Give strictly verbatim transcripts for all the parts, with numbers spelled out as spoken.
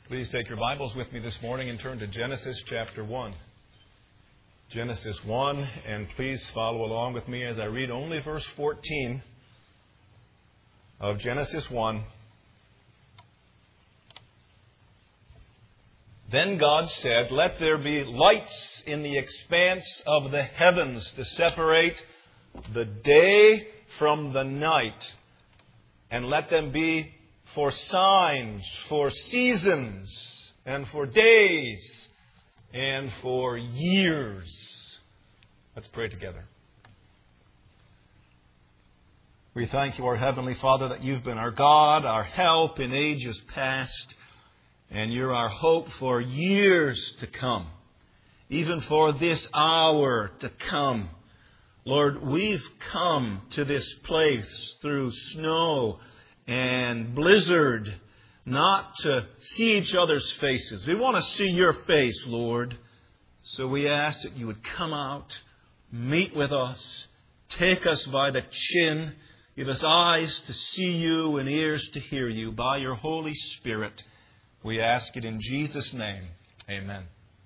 Please take your Bibles with me this morning and turn to Genesis chapter one. Genesis one, and please follow along with me as I read only verse fourteen of Genesis one. Then God said, "Let there be lights in the expanse of the heavens to separate the day from the night, and let them be for signs, for seasons, and for days, and for years." Let's pray together. We thank you, our Heavenly Father, that you've been our God, our help in ages past, and you're our hope for years to come, even for this hour to come. Lord, we've come to this place through snow and blizzard, not to see each other's faces. We want to see your face, Lord. So we ask that you would come out, meet with us, take us by the chin, give us eyes to see you and ears to hear you by your Holy Spirit. We ask it in Jesus' name. Amen.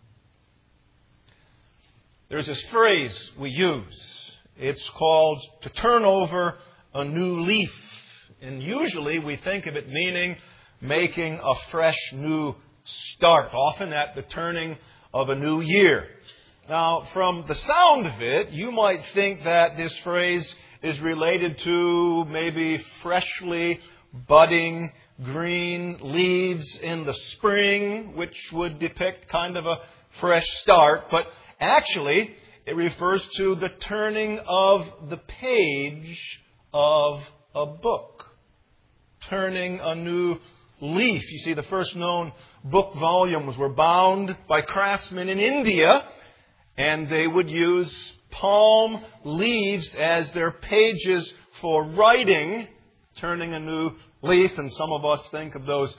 There's this phrase we use. It's called to turn over a new leaf. And usually we think of it meaning making a fresh new start, often at the turning of a new year. Now, from the sound of it, you might think that this phrase is related to maybe freshly budding green leaves in the spring, which would depict kind of a fresh start. But actually, it refers to the turning of the page of a book. Turning a new leaf. You see, the first known book volumes were bound by craftsmen in India, and they would use palm leaves as their pages for writing, turning a new leaf. And some of us think of those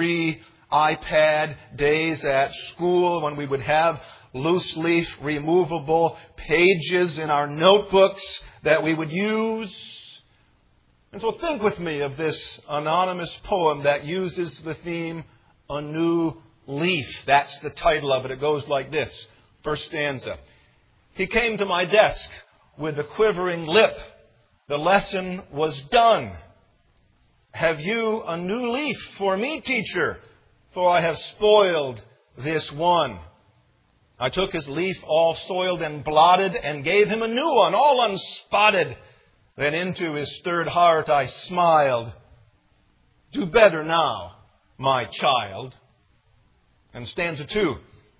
pre-iPad days at school when we would have loose leaf, removable pages in our notebooks that we would use. And so think with me of this anonymous poem that uses the theme, A New Leaf. That's the title of it. It goes like this. First stanza. He came to my desk with a quivering lip. The lesson was done. Have you a new leaf for me, teacher? For I have spoiled this one. I took his leaf all soiled and blotted and gave him a new one, all unspotted. Then into his stirred heart I smiled. Do better now, my child. And stanza two.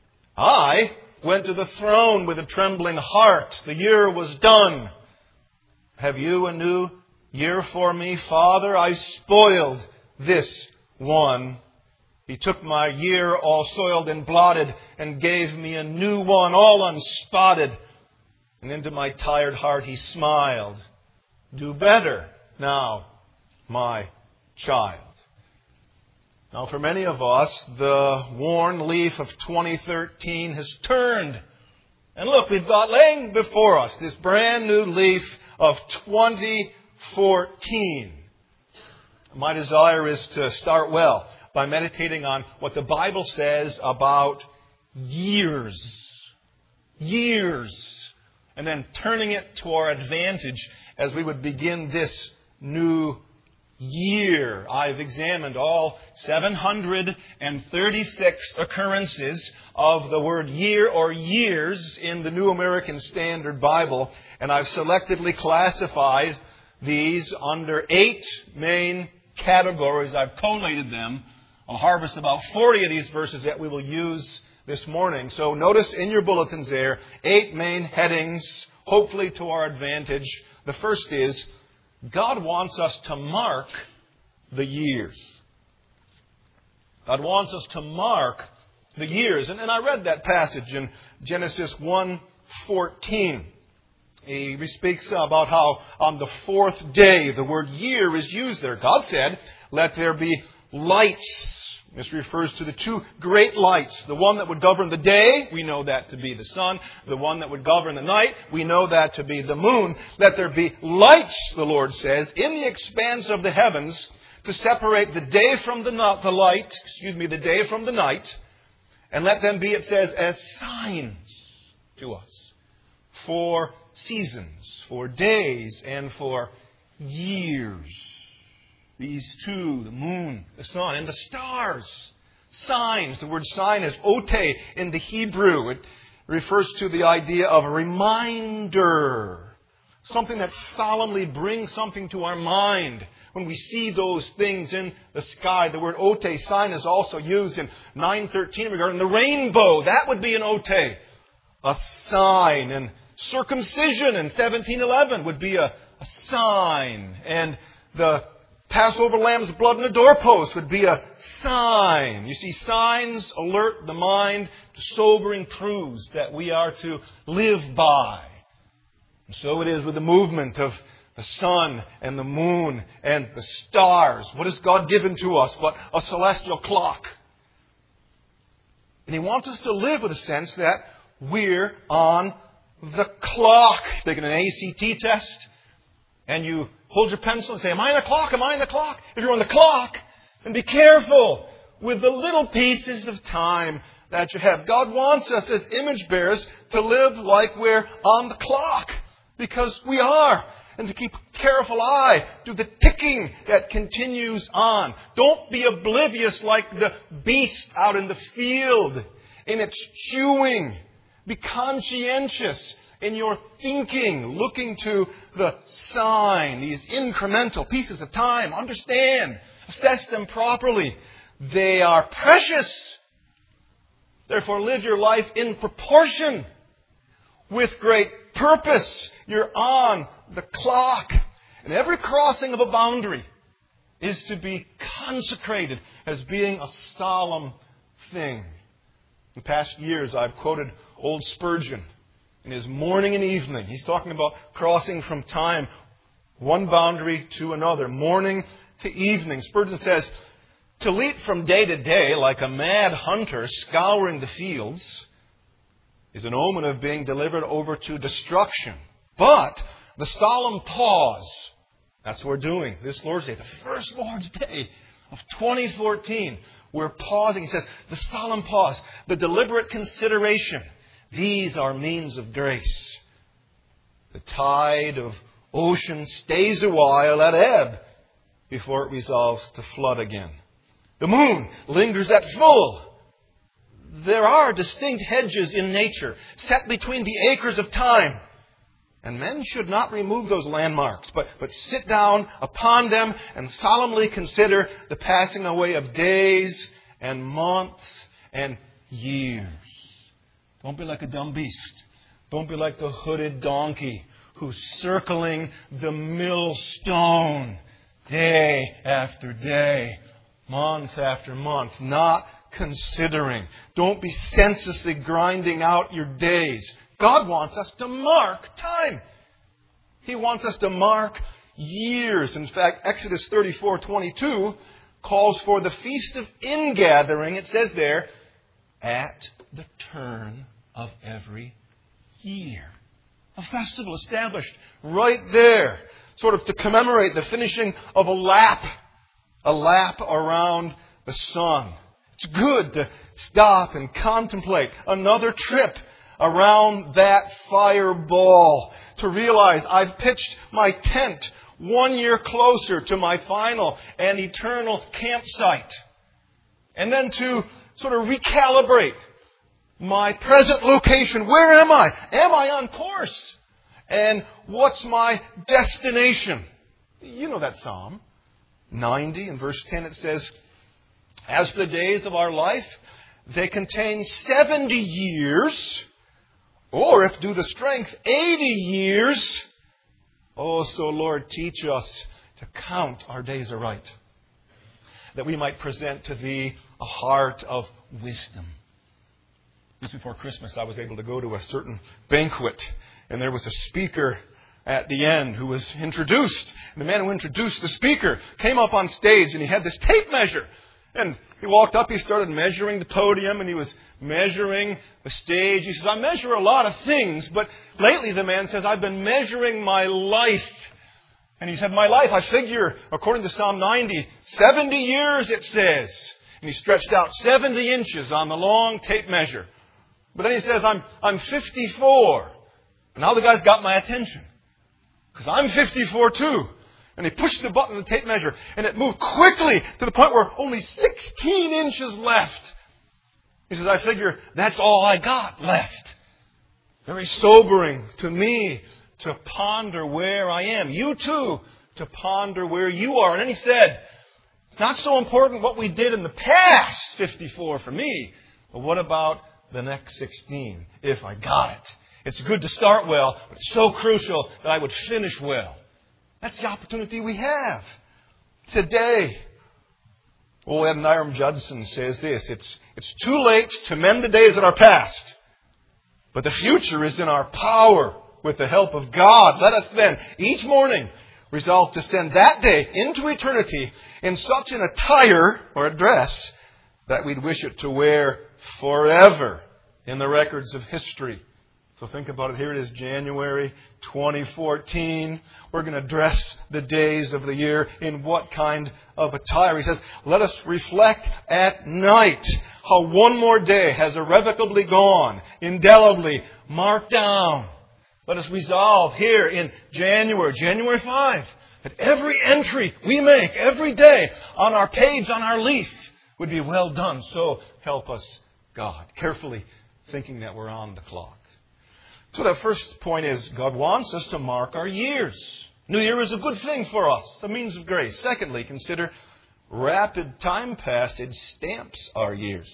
I went to the throne with a trembling heart. The year was done. Have you a new year for me, Father? I spoiled this one. He took my year all soiled and blotted and gave me a new one, all unspotted. And into my tired heart he smiled. Do better now, my child. Now, for many of us, the worn leaf of twenty thirteen has turned. And look, we've got laying before us this brand new leaf of twenty fourteen. My desire is to start well by meditating on what the Bible says about years. Years. And then turning it to our advantage as we would begin this new year. I've examined all seven hundred thirty-six occurrences of the word year or years in the New American Standard Bible, and I've selectively classified these under eight main categories. I've collated them. I'll harvest about forty of these verses that we will use this morning. So notice in your bulletins there, eight main headings, hopefully to our advantage. The first is, God wants us to mark the years. God wants us to mark the years. And, and I read that passage in Genesis one fourteen. He speaks about how on the fourth day the word year is used there. God said, let there be lights. This refers to the two great lights. The one that would govern the day, we know that to be the sun. The one that would govern the night, we know that to be the moon. Let there be lights, the Lord says, in the expanse of the heavens to separate the day from the, no- the light, excuse me, the day from the night, and let them be, it says, as signs to us for seasons, for days, and for years. These two, the moon, the sun, and the stars, signs. The word sign is ote in the Hebrew. It refers to the idea of a reminder. Something that solemnly brings something to our mind. When we see those things in the sky, the word ote, sign, is also used in nine thirteen regarding the rainbow. That would be an ote, a sign. And circumcision in seventeen eleven would be a, a sign. And the Passover lamb's blood on the doorpost would be a sign. You see, signs alert the mind to sobering truths that we are to live by. And so it is with the movement of the sun and the moon and the stars. What has God given to us but a celestial clock? And He wants us to live with a sense that we're on the clock. Taking an A C T test, and you hold your pencil and say, am I on the clock? Am I on the clock? If you're on the clock, then be careful with the little pieces of time that you have. God wants us as image bearers to live like we're on the clock. Because we are. And to keep a careful eye to the ticking that continues on. Don't be oblivious like the beast out in the field in its chewing. Be conscientious in your thinking, looking to the sign, these incremental pieces of time. Understand, assess them properly. They are precious. Therefore, live your life in proportion with great purpose. You're on the clock. And every crossing of a boundary is to be consecrated as being a solemn thing. In past years, I've quoted old Spurgeon in his morning and evening. He's talking about crossing from time, one boundary to another, morning to evening. Spurgeon says, to leap from day to day like a mad hunter scouring the fields is an omen of being delivered over to destruction. But the solemn pause, that's what we're doing this Lord's Day, the first Lord's Day of twenty fourteen. We're pausing. He says, the solemn pause, the deliberate consideration. These are means of grace. The tide of ocean stays a while at ebb before it resolves to flood again. The moon lingers at full. There are distinct hedges in nature set between the acres of time. And men should not remove those landmarks, but, but sit down upon them and solemnly consider the passing away of days and months and years. Don't be like a dumb beast. Don't be like the hooded donkey who's circling the millstone day after day, month after month, not considering. Don't be senselessly grinding out your days. God wants us to mark time. He wants us to mark years. In fact, Exodus thirty-four twenty-two calls for the feast of ingathering. It says there, at the turn of every year. A festival established right there, sort of to commemorate the finishing of a lap, a lap around the sun. It's good to stop and contemplate another trip around that fireball, to realize I've pitched my tent one year closer to my final and eternal campsite. And then to sort of recalibrate my present location. Where am I? Am I on course? And what's my destination? You know that Psalm ninety in verse ten. It says, as for the days of our life, they contain seventy years, or if due to strength, eighty years. Oh, so Lord, teach us to count our days aright, that we might present to Thee a heart of wisdom. Just before Christmas, I was able to go to a certain banquet, and there was a speaker at the end who was introduced. And the man who introduced the speaker came up on stage, and he had this tape measure. And he walked up, he started measuring the podium, and he was measuring the stage. He says, I measure a lot of things, but lately, the man says, I've been measuring my life. And he said, my life, I figure, according to Psalm ninety, seventy years it says. And he stretched out seventy inches on the long tape measure. But then he says, I'm, I'm fifty-four. And now the guy's got my attention. Because I'm fifty-four too. And he pushed the button on the tape measure. And it moved quickly to the point where only sixteen inches left. He says, I figure that's all I got left. Very sobering to me to ponder where I am. You too, to ponder where you are. And then he said, it's not so important what we did in the past fifty-four for me. But what about the next sixteen, if I got it? It's good to start well, but it's so crucial that I would finish well. That's the opportunity we have today. Old Adoniram Judson says this, it's, it's too late to mend the days that are past, but the future is in our power with the help of God. Let us then, each morning, resolve to send that day into eternity in such an attire or a dress that we'd wish it to wear forever in the records of history. So think about it. Here it is, January twenty fourteen. We're going to dress the days of the year in what kind of attire? He says, let us reflect at night how one more day has irrevocably gone, indelibly marked down. Let us resolve here in January, January fifth, that every entry we make every day on our page, on our leaf, would be well done. So help us, God. Carefully thinking that we're on the clock. So the first point is God wants us to mark our years. New Year is a good thing for us, a means of grace. Secondly, consider rapid time passage stamps our years.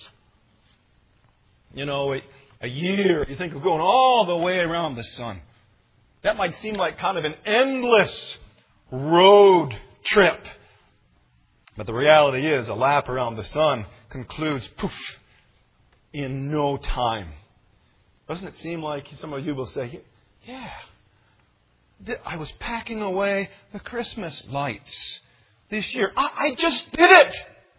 You know, a, a year, you think of going all the way around the sun. That might seem like kind of an endless road trip. But the reality is, a lap around the sun concludes, poof, in no time. Doesn't it seem like some of you will say, yeah, I was packing away the Christmas lights this year. I, I just did it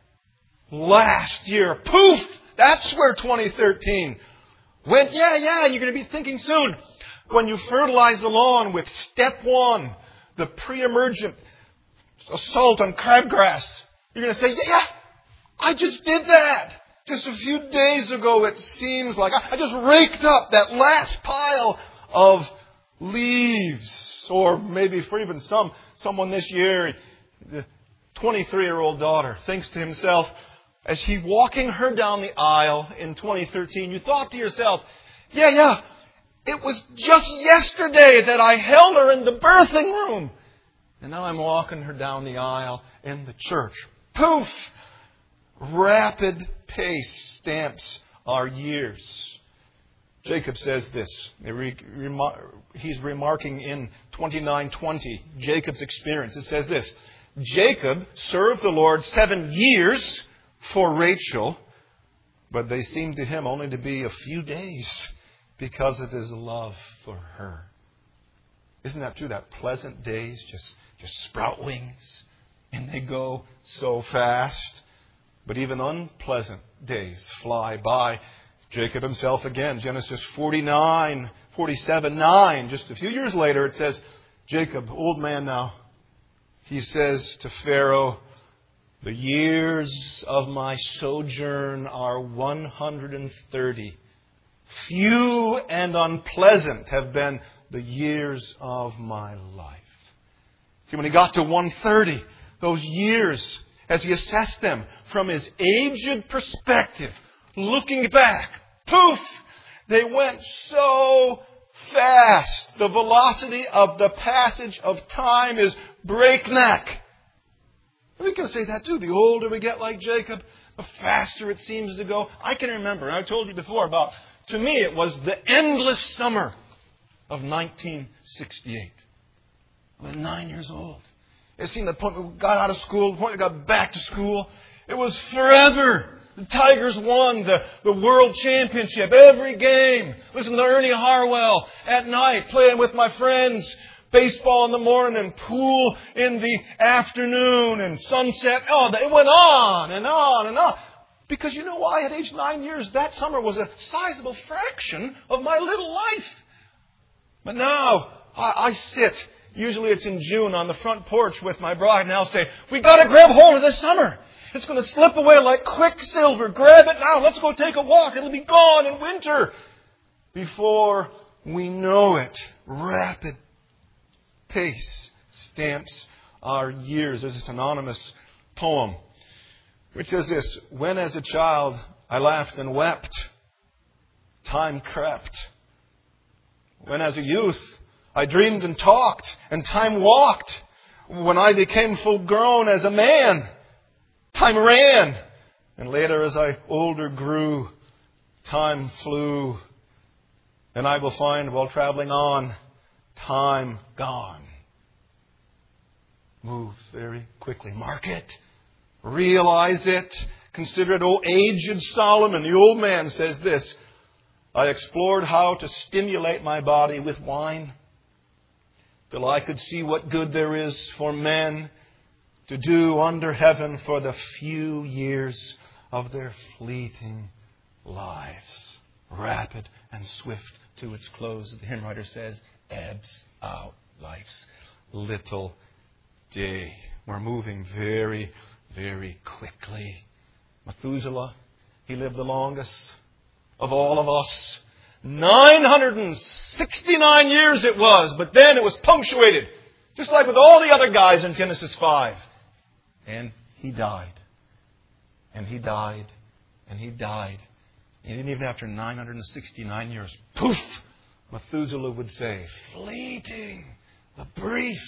last year. Poof! That's where twenty thirteen went. Yeah, yeah, and you're going to be thinking soon, when you fertilize the lawn with step one, the pre-emergent assault on crabgrass, you're going to say, yeah, I just did that. Just a few days ago, it seems like I just raked up that last pile of leaves. Or maybe for even some, someone this year, the twenty-three-year-old daughter thinks to himself, as he walking her down the aisle in twenty thirteen, you thought to yourself, yeah, yeah, it was just yesterday that I held her in the birthing room. And now I'm walking her down the aisle in the church. Poof! Rapid pace stamps our years. Jacob says this. He's remarking in twenty-nine twenty, Jacob's experience. It says this, Jacob served the Lord seven years for Rachel, but they seemed to him only to be a few days because of his love for her. Isn't that true? That pleasant days just, just sprout wings and they go so fast. But even unpleasant days fly by. Jacob himself again, Genesis forty-nine, forty-seven, nine. Just a few years later it says, Jacob, old man now, he says to Pharaoh, the years of my sojourn are one hundred thirty. Few and unpleasant have been the years of my life. See, when he got to one hundred thirty, those years, as he assessed them from his aged perspective, looking back, poof, they went so fast. The velocity of the passage of time is breakneck. We can say that too. The older we get like Jacob, the faster it seems to go. I can remember, and I told you before about, to me it was the endless summer of nineteen sixty-eight. I was nine years old. It seemed the point we got out of school, the point we got back to school, it was forever. The Tigers won the, the World Championship, every game. Listen to Ernie Harwell at night, playing with my friends. Baseball in the morning, pool in the afternoon, and sunset. Oh, it went on and on and on. Because you know why? At age nine years, that summer was a sizable fraction of my little life. But now, I, I sit Usually it's in June on the front porch with my bride, and I'll say, we got to grab hold of this summer. It's going to slip away like quicksilver. Grab it now. Let's go take a walk. It'll be gone in winter. Before we know it, rapid pace stamps our years. There's this anonymous poem which says this: when as a child I laughed and wept, time crept. When as a youth I dreamed and talked, and time walked. When I became full grown as a man, time ran. And later as I older grew, time flew. And I will find while traveling on, time gone. Moves very quickly. Mark it. Realize it. Consider it. Oh, aged Solomon, the old man, says this: I explored how to stimulate my body with wine, till I could see what good there is for men to do under heaven for the few years of their fleeting lives. Rapid and swift to its close, the hymn writer says, ebbs out life's little day. We're moving very, very quickly. Methuselah, he lived the longest of all of us. nine hundred sixty-nine years it was, but then it was punctuated, just like with all the other guys in Genesis five. And he died. And he died. And he died. And even after nine hundred sixty-nine years, poof, Methuselah would say, fleeting, the brief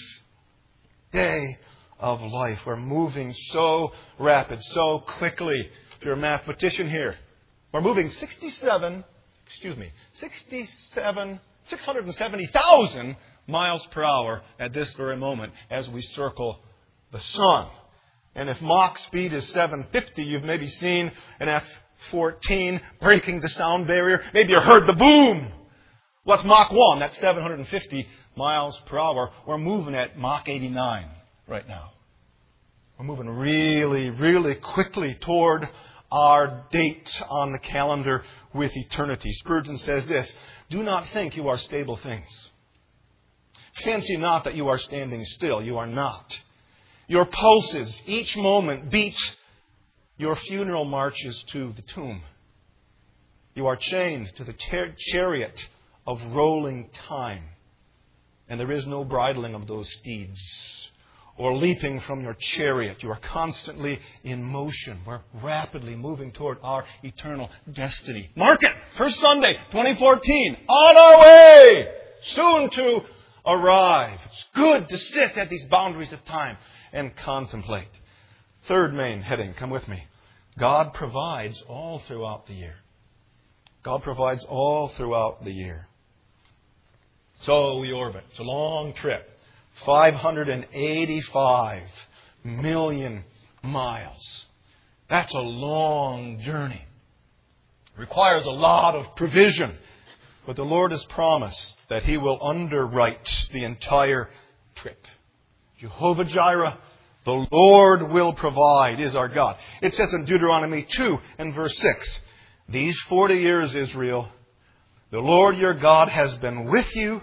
day of life. We're moving so rapid, so quickly. If you're a mathematician here, we're moving sixty-seven, excuse me, sixty-seven, six hundred seventy thousand miles per hour at this very moment as we circle the sun. And if Mach speed is seven fifty, you've maybe seen an F fourteen breaking the sound barrier. Maybe you heard the boom. What's Mach one? That's seven hundred fifty miles per hour. We're moving at Mach eighty-nine right now. We're moving really, really quickly toward our date on the calendar with eternity. Spurgeon says this: do not think you are stable things. Fancy not that you are standing still. You are not. Your pulses each moment beat your funeral marches to the tomb. You are chained to the char- chariot of rolling time. And there is no bridling of those steeds or leaping from your chariot. You are constantly in motion. We're rapidly moving toward our eternal destiny. Mark it! First Sunday, twenty fourteen. On our way! Soon to arrive. It's good to sit at these boundaries of time and contemplate. Third main heading, come with me. God provides all throughout the year. God provides all throughout the year. So we orbit. It's a long trip. five hundred eighty-five million miles. That's a long journey. It requires a lot of provision. But the Lord has promised that He will underwrite the entire trip. Jehovah Jireh, the Lord will provide, is our God. It says in Deuteronomy two and verse six, these forty years, Israel, the Lord your God has been with you,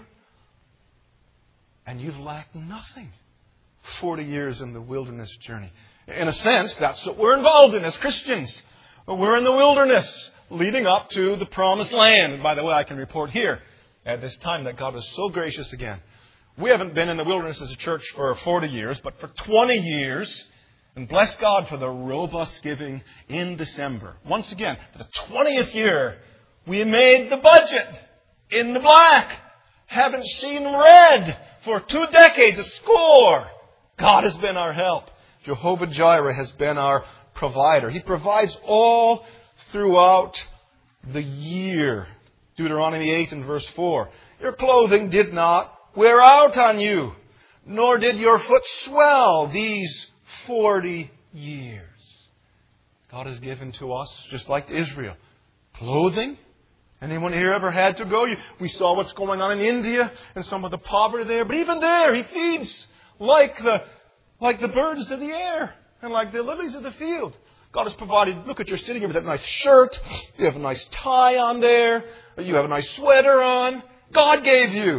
and you've lacked nothing. Forty years in the wilderness journey. In a sense, that's what we're involved in as Christians. We're in the wilderness leading up to the promised land. And by the way, I can report here at this time that God is so gracious again. We haven't been in the wilderness as a church for forty years, but for twenty years. And bless God for the robust giving in December. Once again, for the twentieth year, we made the budget in the black. Haven't seen red for two decades, a score. God has been our help. Jehovah Jireh has been our provider. He provides all throughout the year. Deuteronomy eight and verse four. Your clothing did not wear out on you, nor did your foot swell these forty years. God has given to us, just like Israel, clothing. Anyone here ever had to go? You, we saw what's going on in India and some of the poverty there. But even there, He feeds like the, like the birds of the air and like the lilies of the field. God has provided. Look at, you're sitting here with that nice shirt. You have a nice tie on there. You have a nice sweater on. God gave you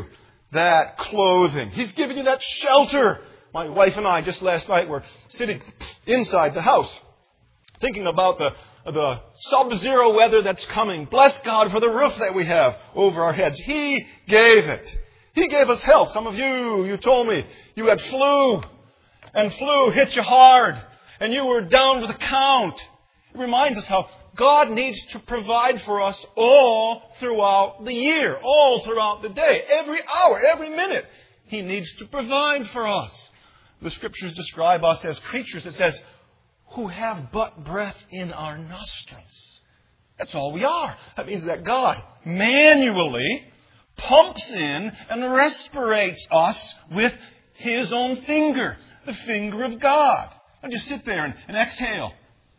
that clothing. He's given you that shelter. My wife and I just last night were sitting inside the house thinking about the, the sub-zero weather that's coming. Bless God for the roof that we have over our heads. He gave it. He gave us health. Some of you, you told me you had flu. And flu hit you hard. And you were down with a count. It reminds us how God needs to provide for us all throughout the year. All throughout the day. Every hour, every minute. He needs to provide for us. The Scriptures describe us as creatures, it says, who have but breath in our nostrils. That's all we are. That means that God manually pumps in and respirates us with His own finger. The finger of God. Now just sit there and, and exhale.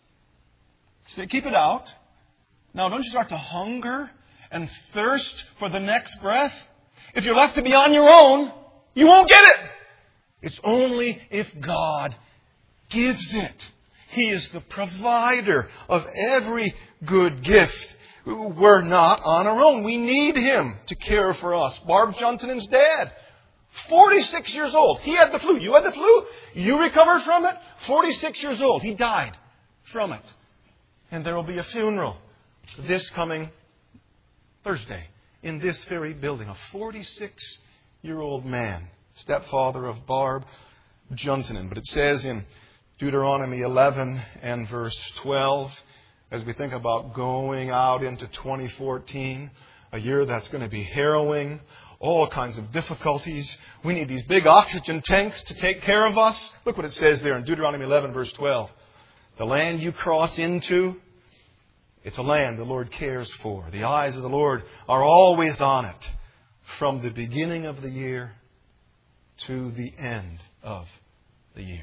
So keep it out. Now don't you start to hunger and thirst for the next breath? If you're left to be on your own, you won't get it. It's only if God gives it. He is the provider of every good gift. We're not on our own. We need Him to care for us. Barb Juntinen's dad, forty-six years old. He had the flu. You had the flu. You recovered from it. forty-six years old. He died from it. And there will be a funeral this coming Thursday in this very building. A forty-six-year-old man, stepfather of Barb Juntinen. But it says in Deuteronomy eleven and verse twelve, as we think about going out into twenty fourteen, a year that's going to be harrowing, all kinds of difficulties. We need these big oxygen tanks to take care of us. Look what it says there in Deuteronomy eleven verse twelve. The land you cross into, it's a land the Lord cares for. The eyes of the Lord are always on it, from the beginning of the year to the end of the year.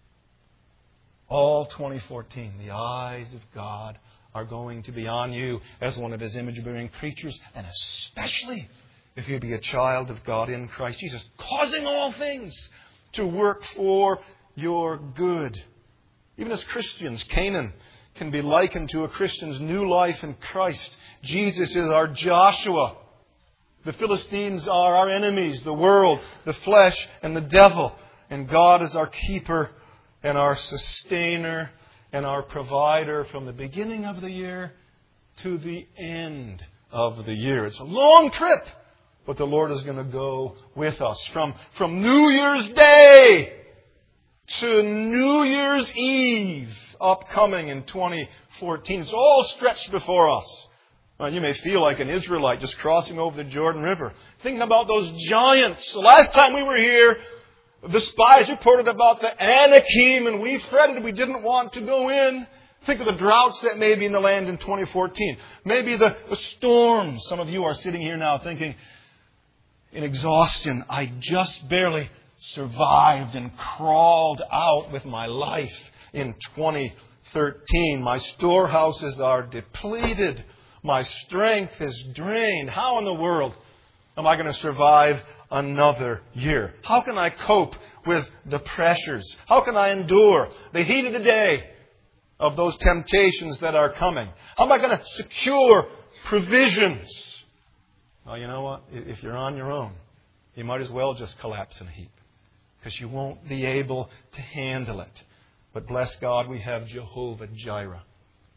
All twenty fourteen, the eyes of God are going to be on you as one of His image-bearing creatures, and especially if you be a child of God in Christ Jesus, causing all things to work for your good. Even as Christians, Canaan can be likened to a Christian's new life in Christ. Jesus is our Joshua. The Philistines are our enemies, the world, the flesh, and the devil. And God is our keeper and our sustainer and our provider from the beginning of the year to the end of the year. It's a long trip, but the Lord is going to go with us. From, from New Year's Day to New Year's Eve, upcoming in twenty fourteen. It's all stretched before us. Uh, you may feel like an Israelite just crossing over the Jordan River, thinking about those giants. The last time we were here, the spies reported about the Anakim, and we fretted we didn't want to go in. Think of the droughts that may be in the land in twenty fourteen. Maybe the, the storms. Some of you are sitting here now thinking, in exhaustion, I just barely survived and crawled out with my life in twenty thirteen. My storehouses are depleted. My strength is drained. How in the world am I going to survive another year? How can I cope with the pressures? How can I endure the heat of the day of those temptations that are coming? How am I going to secure provisions? Well, you know what? If you're on your own, you might as well just collapse in a heap, because you won't be able to handle it. But bless God, we have Jehovah Jireh.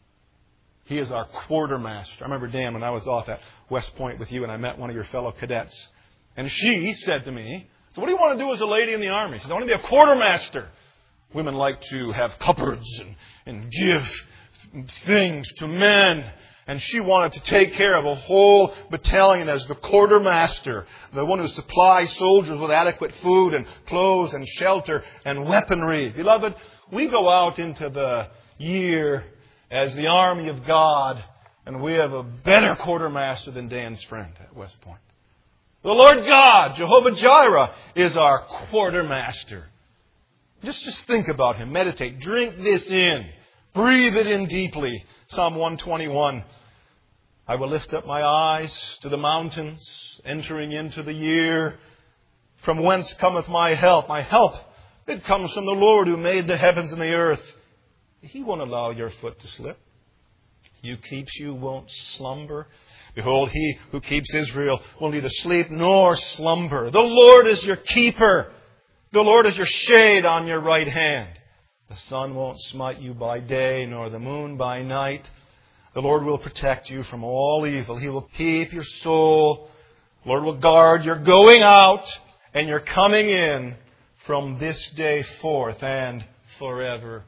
He is our quartermaster. I remember, Dan, when I was off at West Point with you and I met one of your fellow cadets. And she said to me, so what do you want to do as a lady in the Army? She said, I want to be a quartermaster. Women like to have cupboards and, and give things to men. And she wanted to take care of a whole battalion as the quartermaster, the one who supplies soldiers with adequate food and clothes and shelter and weaponry. Beloved, we go out into the year as the army of God, and we have a better quartermaster than Dan's friend at West Point. The Lord God, Jehovah Jireh, is our quartermaster. Just, just think about Him. Meditate. Drink this in. Breathe it in deeply. Psalm one twenty-one. I will lift up my eyes to the mountains, entering into the year. From whence cometh my help? My help, it comes from the Lord who made the heavens and the earth. He won't allow your foot to slip. He who keeps you won't slumber. Behold, He who keeps Israel will neither sleep nor slumber. The Lord is your keeper. The Lord is your shade on your right hand. The sun won't smite you by day, nor the moon by night. The Lord will protect you from all evil. He will keep your soul. The Lord will guard your going out and your coming in from this day forth and forevermore.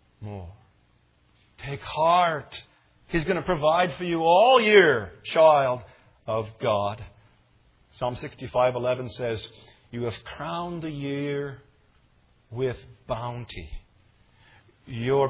Take heart. He's going to provide for you all year, child of God. Psalm sixty-five eleven says, you have crowned the year with bounty. Your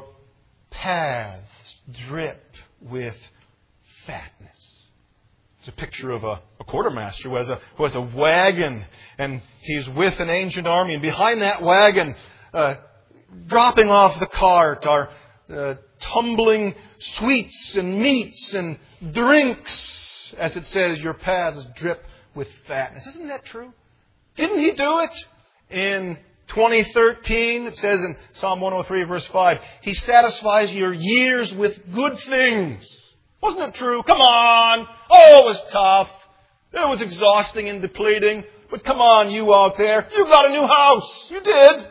paths drip with fatness. It's a picture of a, a quartermaster who has a, who has a wagon, and he's with an ancient army. And behind that wagon, uh, dropping off the cart are uh, tumbling sweets and meats and drinks. As it says, your paths drip with fatness. Isn't that true? Didn't He do it in twenty thirteen? It says in Psalm one oh three verse five, He satisfies your years with good things. Wasn't it true? Come on. Oh, it was tough. It was exhausting and depleting. But come on, you out there. You got a new house. You did.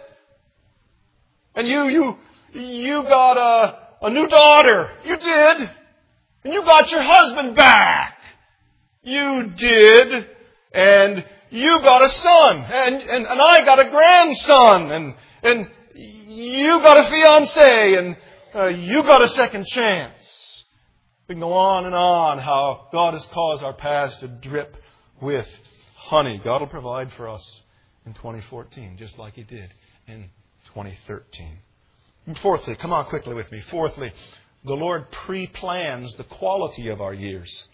And you, you, you got a, a new daughter. You did. And you got your husband back. You did. And you got a son. And, and, and I got a grandson. And, and you got a fiance. And uh, you got a second chance. We can go on and on how God has caused our paths to drip with honey. God will provide for us in twenty fourteen, just like He did in twenty thirteen. And fourthly, come on quickly with me. Fourthly, the Lord pre-plans the quality of our years.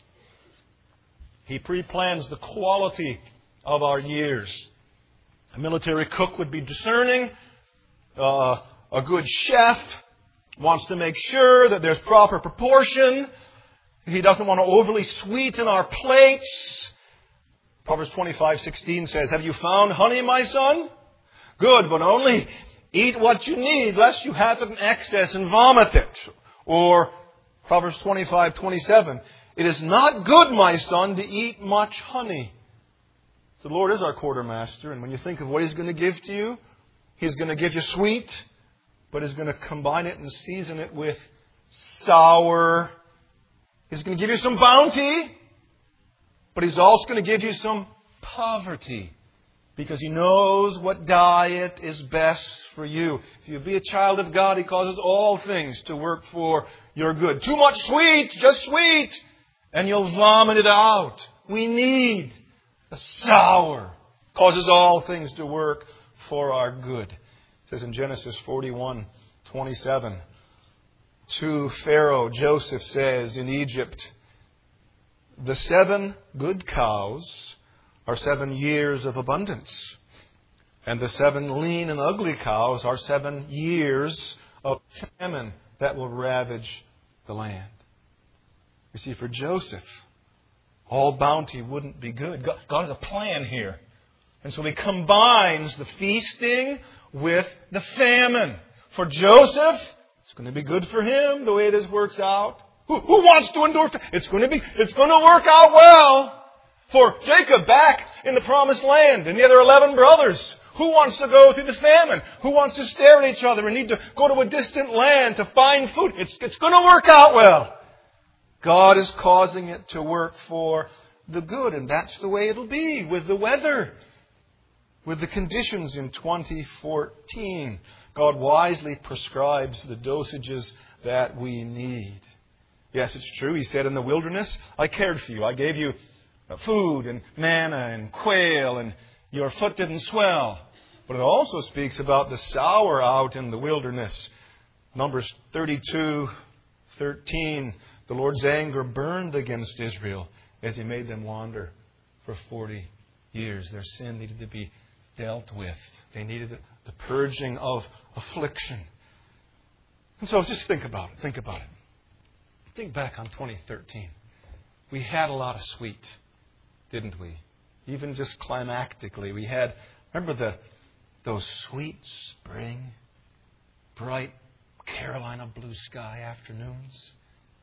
He pre-plans the quality of our years. A military cook would be discerning. Uh, a good chef wants to make sure that there's proper proportion. He doesn't want to overly sweeten our plates. Proverbs twenty-five sixteen says, have you found honey, my son? Good, but only eat what you need, lest you have it in excess and vomit it. Or Proverbs twenty-five twenty-seven, it is not good, my son, to eat much honey. So the Lord is our quartermaster, and when you think of what He's going to give to you, He's going to give you sweet, but He's going to combine it and season it with sour. He's going to give you some bounty, but He's also going to give you some poverty, because He knows what diet is best for you. If you be a child of God, He causes all things to work for your good. Too much sweet, just sweet, and you'll vomit it out. We need the sour. Causes all things to work for our good. It says in Genesis forty-one twenty-seven, to Pharaoh, Joseph says in Egypt, the seven good cows are seven years of abundance. And the seven lean and ugly cows are seven years of famine that will ravage the land. You see, for Joseph, all bounty wouldn't be good. God, God has a plan here. And so He combines the feasting with the famine. For Joseph, it's going to be good for him the way this works out. Who, who wants to endure? It's going to be, it's going to work out well. For Jacob back in the promised land and the other eleven brothers, who wants to go through the famine? Who wants to stare at each other and need to go to a distant land to find food? It's, it's going to work out well. God is causing it to work for the good, and that's the way it'll be with the weather, with the conditions in twenty fourteen. God wisely prescribes the dosages that we need. Yes, it's true. He said in the wilderness, I cared for you. I gave you food and manna and quail, and your foot didn't swell. But it also speaks about the sour out in the wilderness. Numbers thirty-two thirteen, the Lord's anger burned against Israel as He made them wander for forty years. Their sin needed to be dealt with. They needed the purging of affliction. And so just think about it. Think about it. Think back on twenty thirteen. We had a lot of sweet, didn't we? Even just climactically. We had, remember the those sweet spring, bright Carolina blue sky afternoons?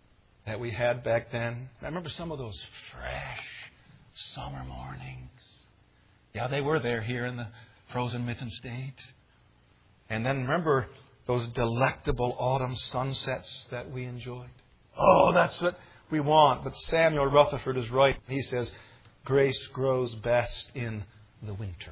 that we had back then. I remember some of those fresh summer mornings. Yeah, they were there here in the frozen Mitten State. And then remember those delectable autumn sunsets that we enjoyed. Oh, that's what we want. But Samuel Rutherford is right. He says, grace grows best in the winter.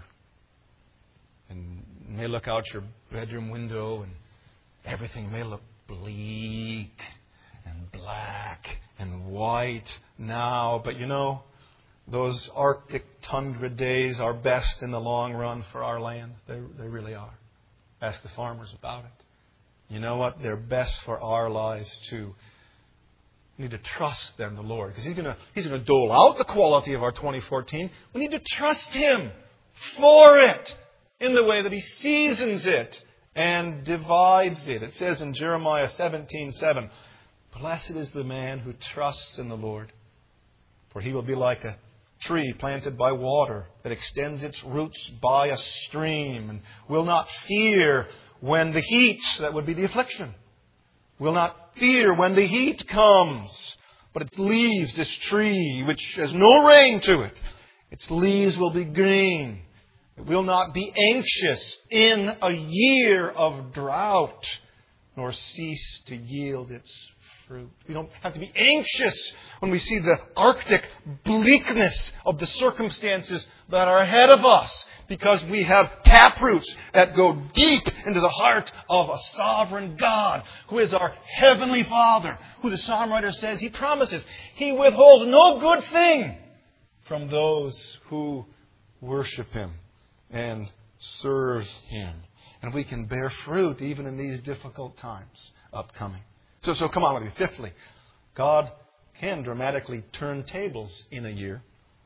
And you may look out your bedroom window and everything may look bleak and black and white now. But you know, those Arctic tundra days are best in the long run for our land. They, they really are. Ask the farmers about it. You know what? They're best for our lives too. We need to trust them, the Lord, because He's going to He's going to dole out the quality of our twenty fourteen. We need to trust Him for it in the way that He seasons it and divides it. It says in Jeremiah seventeen seven, blessed is the man who trusts in the Lord, for he will be like a tree planted by water that extends its roots by a stream and will not fear when the heat, that would be the affliction, will not fear when the heat comes, but its leaves, this tree which has no rain to it, its leaves will be green. It will not be anxious in a year of drought, nor cease to yield its fruit. We don't have to be anxious when we see the Arctic bleakness of the circumstances that are ahead of us, because we have taproots that go deep into the heart of a sovereign God who is our Heavenly Father, who the psalm writer says He promises He withholds no good thing from those who worship Him and serve Him. And we can bear fruit even in these difficult times upcoming. So, so come on with me. Fifthly, God can dramatically turn tables in a year.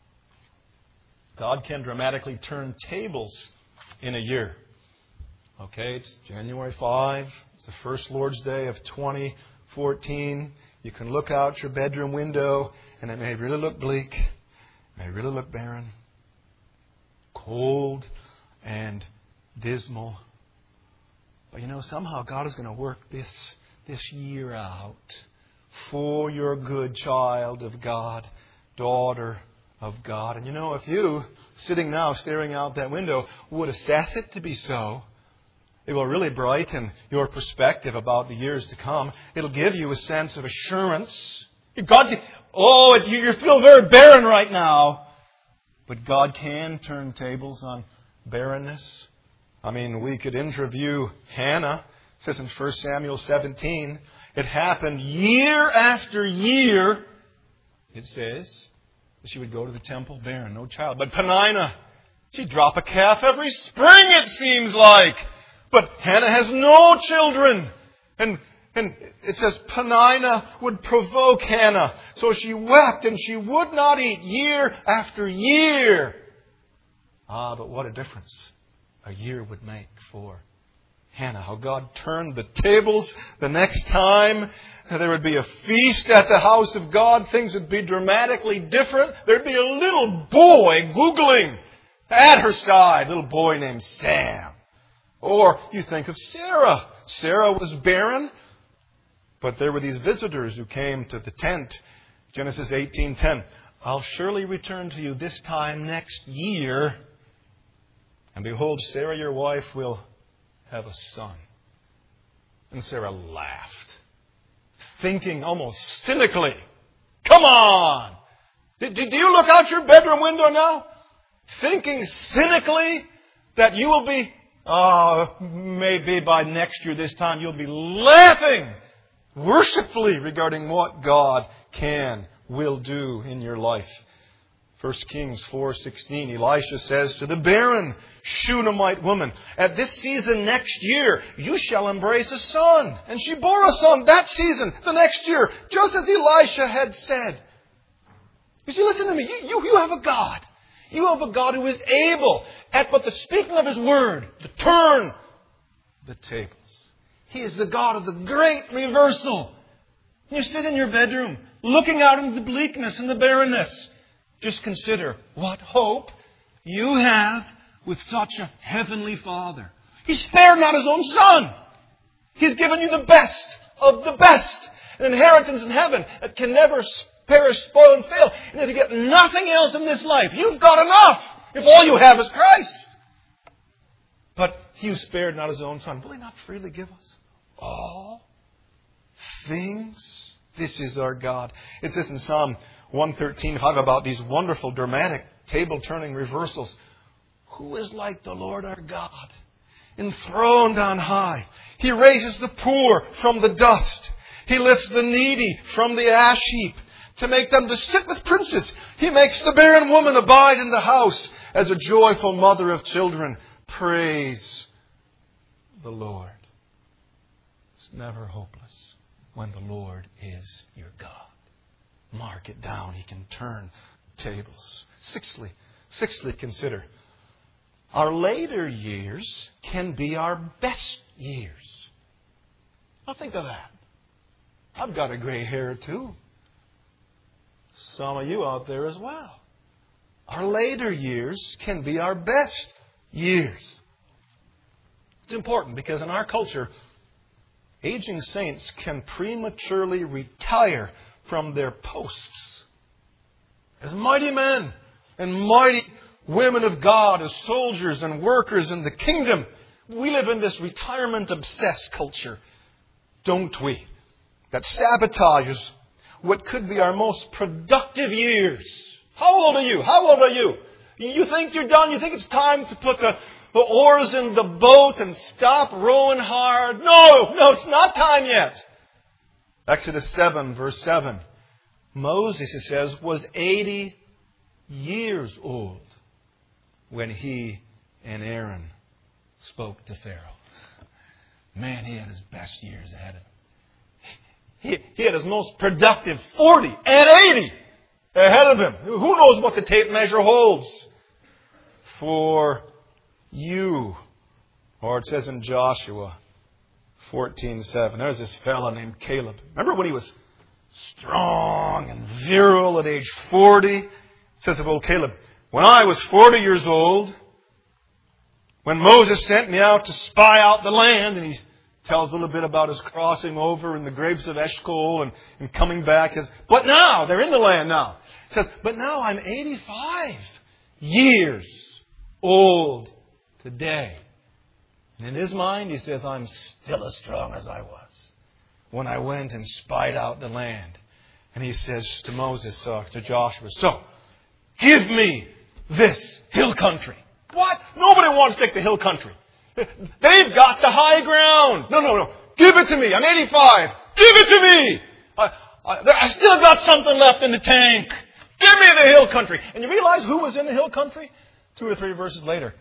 God can dramatically turn tables in a year. Okay, it's January fifth. It's the first Lord's Day of twenty fourteen. You can look out your bedroom window and it may really look bleak. It may really look barren. Cold and dismal. But you know, somehow God is going to work this, this year out for your good, child of God, daughter of God. And you know, if you, sitting now staring out that window, would assess it to be so, it will really brighten your perspective about the years to come. It'll give you a sense of assurance. God, oh, you feel very barren right now. But God can turn tables on barrenness. I mean, we could interview Hannah. It says in First Samuel seventeen, it happened year after year, it says, she would go to the temple barren, no child. But Peninnah, she'd drop a calf every spring, it seems like. But Hannah has no children. And, and it says Peninnah would provoke Hannah. So she wept and she would not eat year after year. Ah, but what a difference a year would make for Hannah. How God turned the tables the next time. There would be a feast at the house of God. Things would be dramatically different. There'd be a little boy googling at her side. A little boy named Sam. Or you think of Sarah. Sarah was barren. But there were these visitors who came to the tent. Genesis eighteen ten. I'll surely return to you this time next year. And behold, Sarah your wife will have a son. And Sarah laughed, thinking almost cynically, come on! Do, do you look out your bedroom window now? Thinking cynically that you will be, oh, maybe by next year this time you'll be laughing worshipfully regarding what God can, will do in your life. First Kings four sixteen, Elisha says to the barren Shunammite woman, at this season next year, you shall embrace a son. And she bore a son that season, the next year, just as Elisha had said. You see, listen to me. You, you, you have a God. You have a God who is able, at but the speaking of His word, to turn the tables. He is the God of the great reversal. You sit in your bedroom, looking out into the bleakness and the barrenness. Just consider what hope you have with such a heavenly Father. He spared not His own Son. He's given you the best of the best. an inheritance in heaven that can never perish, spoil, and fail. And if you get nothing else in this life, you've got enough if all you have is Christ. But He who spared not His own Son, will He not freely give us all things? This is our God. It says in Psalm one thirteen five about these wonderful, dramatic, table-turning reversals. Who is like the Lord our God? Enthroned on high. He raises the poor from the dust. He lifts the needy from the ash heap to make them to sit with princes. He makes the barren woman abide in the house as a joyful mother of children. Praise the Lord. It's never hopeless when the Lord is your God. Mark it down. He can turn tables. Sixthly, sixthly, consider. Our later years can be our best years. Now think of that. I've got a gray hair too. Some of you out there as well. Our later years can be our best years. It's important because in our culture, aging saints can prematurely retire from their posts as mighty men and mighty women of God, as soldiers and workers in the kingdom. We live in this retirement-obsessed culture, don't we? That sabotages what could be our most productive years. How old are you? How old are you? You think you're done? You think it's time to put the, the oars in the boat and stop rowing hard? No, no, it's not time yet. Exodus seven, verse seven. Moses, it says, was eighty years old when he and Aaron spoke to Pharaoh. Man, he had his best years ahead of him. He, he had his most productive forty and eighty ahead of him. Who knows what the tape measure holds for you? Or it says in Joshua fourteen seven. There's this fellow named Caleb. Remember when he was strong and virile at age forty? It says of old Caleb, when I was forty years old, when Moses sent me out to spy out the land, and he tells a little bit about his crossing over in the grapes of Eshcol and, and coming back. He says, but now, they're in the land now. He says, but now I'm eighty-five years old today. And in his mind, he says, I'm still as strong as I was when I went and spied out the land. And he says to Moses, uh, to Joshua, so, give me this hill country. What? Nobody wants to take the hill country. They've got the high ground. No, no, no. Give it to me. I'm eighty-five. Give it to me. I, I, I still got something left in the tank. Give me the hill country. And you realize who was in the hill country? Two or three verses later.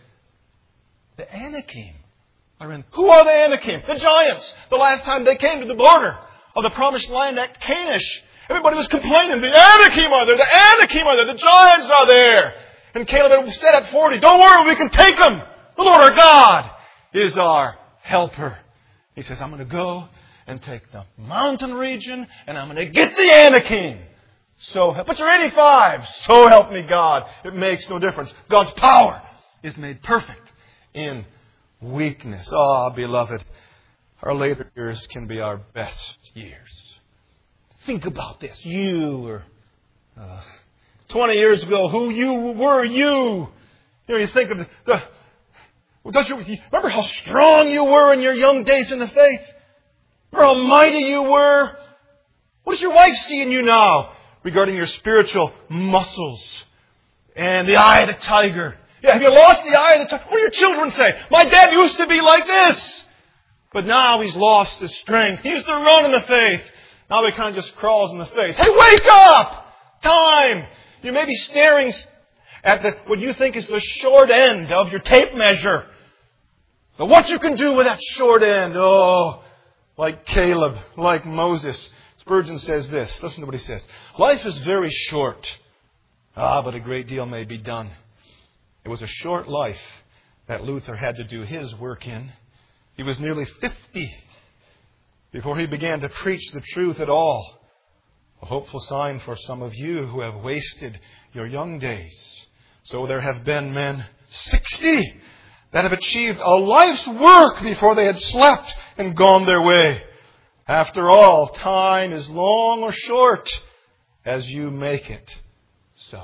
The Anakim are in. Who are the Anakim? The giants. The last time they came to the border of the promised land at Kadesh, everybody was complaining. The Anakim are there. The Anakim are there. The giants are there. And Caleb had said at forty, don't worry, we can take them. The Lord our God is our helper. He says, I'm going to go and take the mountain region and I'm going to get the Anakim. So, but you're eighty-five. So help me God. It makes no difference. God's power is made perfect in weakness. Ah, beloved, our later years can be our best years. Think about this. You were uh, twenty years ago. Who you were you? You know, you think of the... the Don't you remember how strong you were in your young days in the faith? Remember how mighty you were? What does your wife see in you now regarding your spiritual muscles and the eye of the tiger? Yeah, have you lost the eye of the tiger? What do your children say? My dad used to be like this, but now he's lost his strength. He used to run in the faith. Now he kind of just crawls in the faith. Hey, wake up! Time! You may be staring at the, what you think is the short end of your tape measure. But what you can do with that short end, oh, like Caleb, like Moses. Spurgeon says this. Listen to what he says. Life is very short. Ah, but a great deal may be done. It was a short life that Luther had to do his work in. He was nearly fifty before he began to preach the truth at all. A hopeful sign for some of you who have wasted your young days. So there have been men sixty that have achieved a life's work before they had slept and gone their way. After all, time is long or short as you make it so.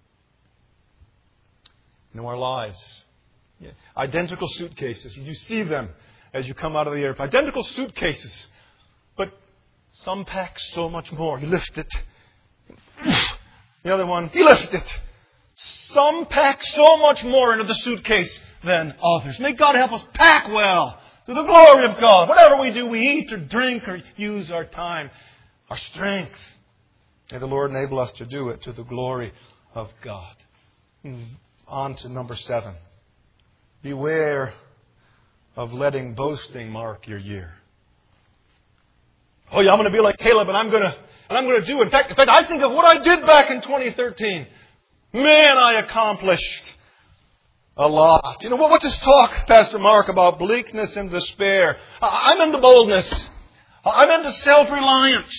You know, our lives, yeah, identical suitcases. You see them as you come out of the airport. Identical suitcases, but some pack so much more. You lift it. The other one, you lift it. Some pack so much more into the suitcase than others. May God help us pack well to the glory of God. Whatever we do, we eat or drink or use our time, our strength. May the Lord enable us to do it to the glory of God. On to number seven. Beware of letting boasting mark your year. Oh yeah, I'm going to be like Caleb, and I'm going to, and I'm going to do. In fact, in fact, I think of what I did back in twenty thirteen. Man, I accomplished a lot. You know, what's this talk, Pastor Mark, about bleakness and despair? I'm into boldness. I'm into self-reliance.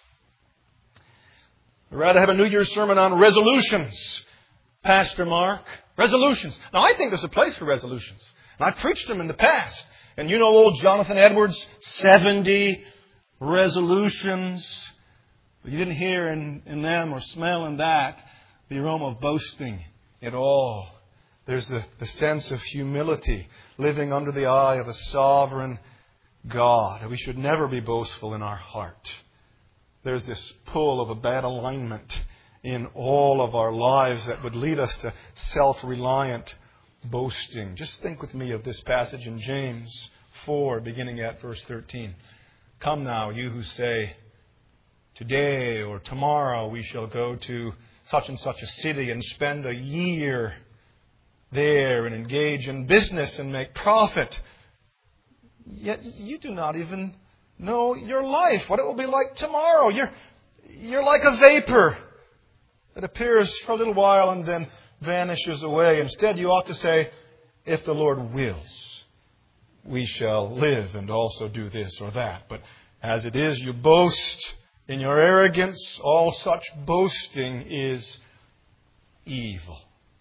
I'd rather have a New Year's sermon on resolutions, Pastor Mark. Resolutions. Now, I think there's a place for resolutions. And I've preached them in the past. And you know old Jonathan Edwards, seventy resolutions. But you didn't hear in, in them or smell in that the aroma of boasting at all. There's the, the sense of humility, living under the eye of a sovereign God. We should never be boastful in our heart. There's this pull of a bad alignment in all of our lives that would lead us to self-reliant boasting. Just think with me of this passage in James four, beginning at verse thirteen. Come now, you who say, today or tomorrow we shall go to such and such a city and spend a year there and engage in business and make profit. Yet you do not even know your life, what it will be like tomorrow. You're, you're like a vapor that appears for a little while and then vanishes away. Instead, you ought to say, if the Lord wills, we shall live and also do this or that. But as it is, you boast in your arrogance. All such boasting is evil.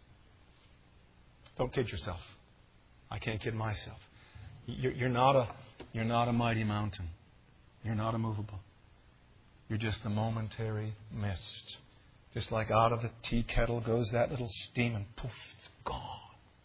Don't kid yourself. I can't kid myself. You're, you're not a, you're not a mighty mountain. You're not immovable. You're just a momentary mist. Just like out of the tea kettle goes that little steam and poof, it's gone.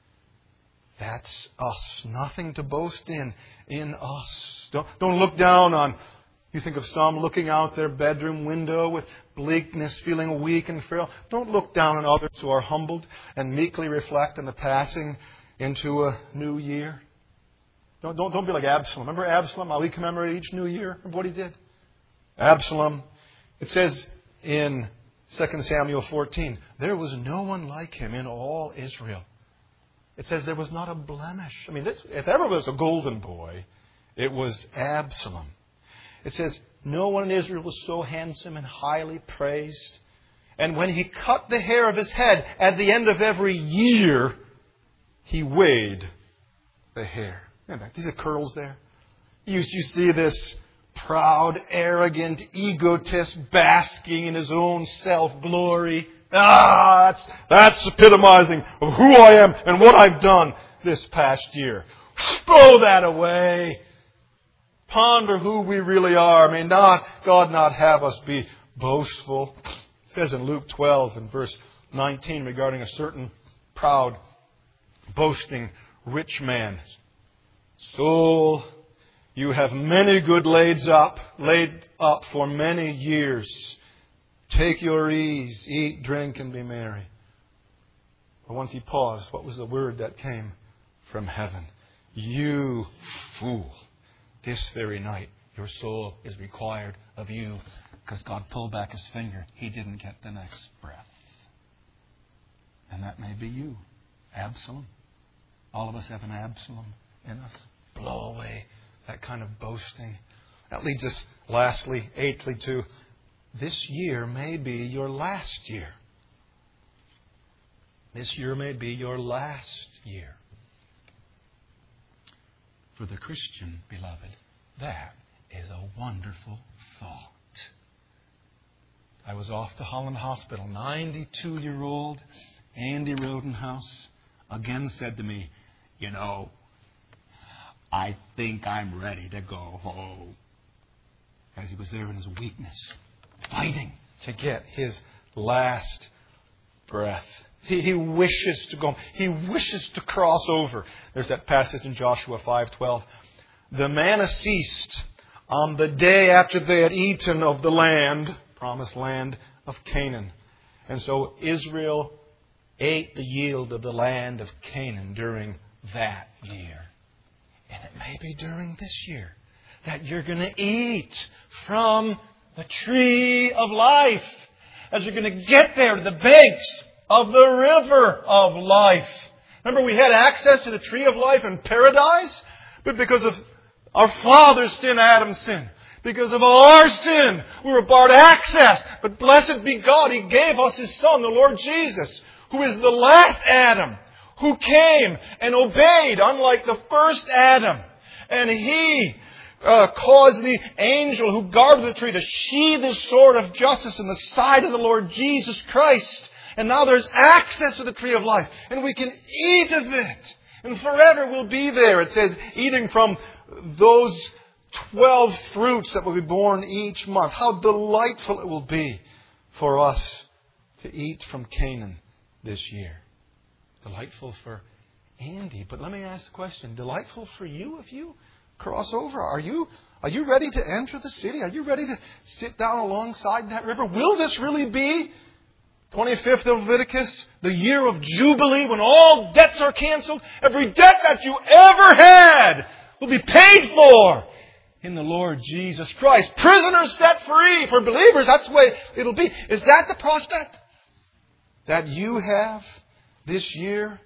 That's us. Nothing to boast in, in us. Don't, don't look down on, you think of some looking out their bedroom window with bleakness, feeling weak and frail. Don't look down on others who are humbled and meekly reflect on the passing into a new year. Don't, don't, don't be like Absalom. Remember Absalom, how we commemorate each new year? Remember what he did? Absalom, it says in Second Samuel fourteen, there was no one like him in all Israel. It says there was not a blemish. I mean, this, if ever was a golden boy, it was Absalom. It says, no one in Israel was so handsome and highly praised. And when he cut the hair of his head, at the end of every year, he weighed the hair. Remember, these are curls there. You, you see this proud, arrogant egotist basking in his own self-glory. Ah, that's, that's epitomizing of who I am and what I've done this past year. Throw that away. Ponder who we really are. May not God not have us be boastful. It says in Luke twelve and verse nineteen regarding a certain proud, boasting rich man. Soul, you have many good laid up, laid up for many years. Take your ease, eat, drink, and be merry. But once he paused, what was the word that came from heaven? You fool. This very night, your soul is required of you because God pulled back his finger. He didn't get the next breath. And that may be you, Absalom. All of us have an Absalom in us. Blow away that kind of boasting. That leads us, lastly, eighthly, to this year may be your last year. This year may be your last year. For the Christian, beloved, that is a wonderful thought. I was off to Holland Hospital. ninety-two-year-old Andy Rodenhouse again said to me, you know, I think I'm ready to go home. as he was there in his weakness, fighting to get his last breath. He, he wishes to go. He wishes to cross over. There's that passage in Joshua five twelve. The manna ceased on the day after they had eaten of the land, promised land of Canaan. And so Israel ate the yield of the land of Canaan during that year. And it may be during this year that you're going to eat from the tree of life. As you're going to get there to the banks of the river of life. Remember, we had access to the tree of life in paradise, but because of our father's sin, Adam's sin, because of our sin, we were barred access. But blessed be God, He gave us His Son, the Lord Jesus, who is the last Adam, who came and obeyed, unlike the first Adam. And He uh, caused the angel who guarded the tree to sheathe his sword of justice in the side of the Lord Jesus Christ. And now there's access to the tree of life. And we can eat of it. And forever we'll be there. It says, eating from those twelve fruits that will be born each month. How delightful it will be for us to eat from Canaan this year. Delightful for Andy. But let me ask the question. Delightful for you if you cross over? Are you, are you ready to enter the city? Are you ready to sit down alongside that river? Will this really be twenty-fifth of Leviticus, the year of Jubilee, when all debts are canceled? Every debt that you ever had will be paid for in the Lord Jesus Christ. Prisoners set free. For believers, that's the way it'll be. Is that the prospect that you have this year?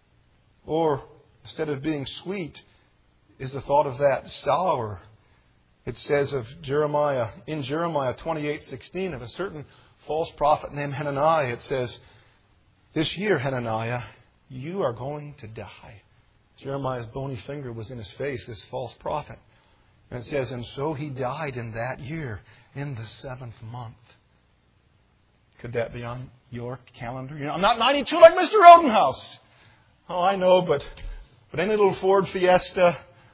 Or instead of being sweet, is the thought of that sour? It says of Jeremiah, in Jeremiah twenty-eight sixteen, of a certain false prophet named Hananiah, it says, this year, Hananiah, you are going to die. Jeremiah's bony finger was in his face, this false prophet. And it says, and so he died in that year, in the seventh month. Could that be on your calendar? You know, I'm not ninety-two like Mister Rodenhouse. Oh, I know, but, but any little Ford Fiesta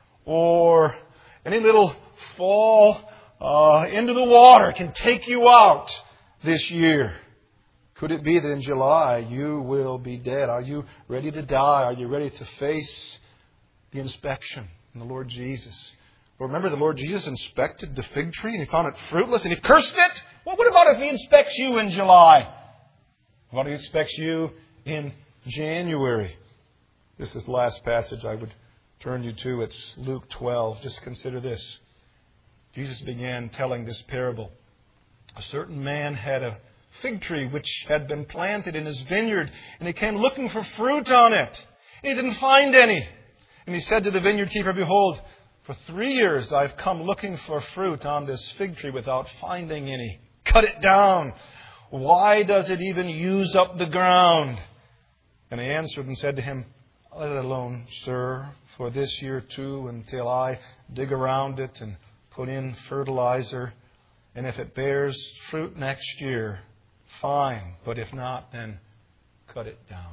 or any little fall uh, into the water can take you out this year. Could it be that in July you will be dead? Are you ready to die? Are you ready to face the inspection in the Lord Jesus? Well, remember, the Lord Jesus inspected the fig tree and He found it fruitless and He cursed it. Well, what about if He inspects you in July? What if He inspects you in January? This is the last passage I would turn you to. It's Luke twelve. Just consider this. Jesus began telling this parable. A certain man had a fig tree which had been planted in his vineyard, and he came looking for fruit on it. And he didn't find any. And he said to the vineyard keeper, behold, for three years I've come looking for fruit on this fig tree without finding any. Cut it down. Why does it even use up the ground? And he answered and said to him, let it alone, sir, for this year too, until I dig around it and put in fertilizer. And if it bears fruit next year, fine. But if not, then cut it down.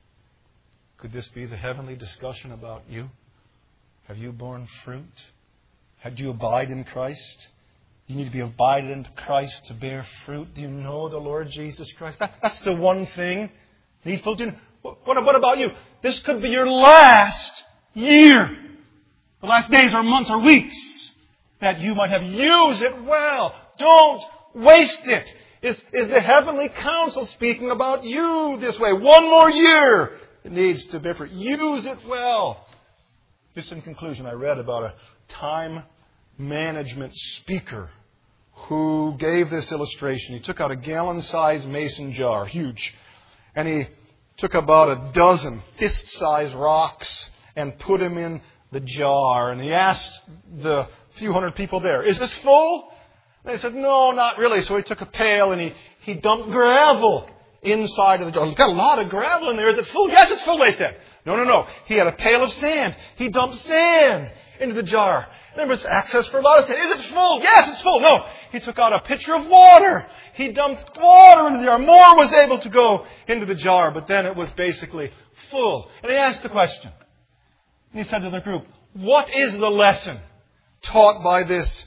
Could this be the heavenly discussion about you? Have you borne fruit? Have you abide in Christ? You need to be abided in Christ to bear fruit. Do you know the Lord Jesus Christ? That, that's the one thing needful to. What, what about you? This could be your last year. The last days or months or weeks that you might have. Use it well. Don't waste it. Is, is the heavenly counsel speaking about you this way? One more year it needs to bear fruit. Use it well. Just in conclusion, I read about a time management speaker who gave this illustration. He took out a gallon-sized mason jar, huge, and he took about a dozen fist-sized rocks and put them in the jar. And he asked the few hundred people there, is this full? And they said, no, not really. So he took a pail and he, he dumped gravel inside of the jar. We've got a lot of gravel in there. Is it full? Yes, it's full, they said. No, no, no. He had a pail of sand. He dumped sand into the jar. There was access for a lot of sand. Is it full? Yes, it's full. No. He took out a pitcher of water. He dumped water into the jar. More was able to go into the jar, but then it was basically full. And he asked the question. And he said to the group, what is the lesson taught by this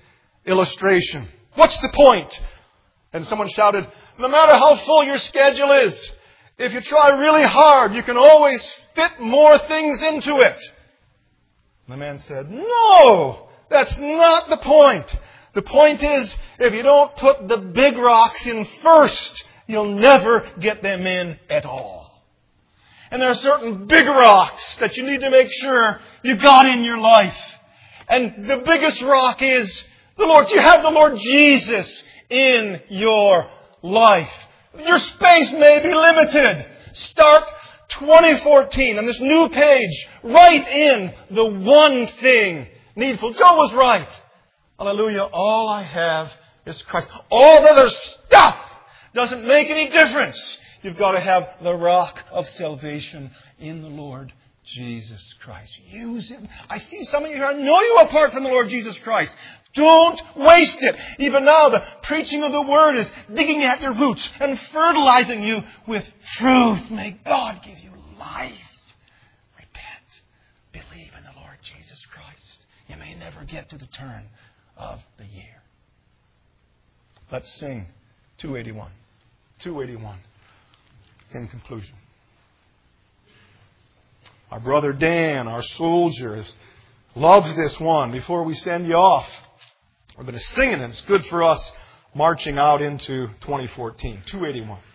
illustration. What's the point? And someone shouted, no matter how full your schedule is, if you try really hard, you can always fit more things into it. The man said, no, that's not the point. The point is, if you don't put the big rocks in first, you'll never get them in at all. And there are certain big rocks that you need to make sure you got in your life. And the biggest rock is the Lord. You have the Lord Jesus in your life. Your space may be limited. Start twenty fourteen on this new page. Write in the one thing needful. Joe was right. Hallelujah. All I have is Christ. All the other stuff doesn't make any difference. You've got to have the rock of salvation in the Lord Jesus Christ. Use Him. I see some of you here. I know you apart from the Lord Jesus Christ. Don't waste it. Even now, the preaching of the Word is digging at your roots and fertilizing you with truth. May God give you life. Repent. Believe in the Lord Jesus Christ. You may never get to the turn of the year. Let's sing two eighty-one. two eighty-one. In conclusion. Our brother Dan, our soldier, loves this one. Before we send you off, we're going to sing it, and it's good for us marching out into twenty fourteen. two eighty-one.